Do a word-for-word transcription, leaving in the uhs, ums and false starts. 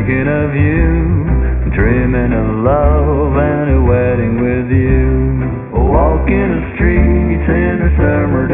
thinking of you, dreaming of love and a wedding with you. Walking the streets in the summer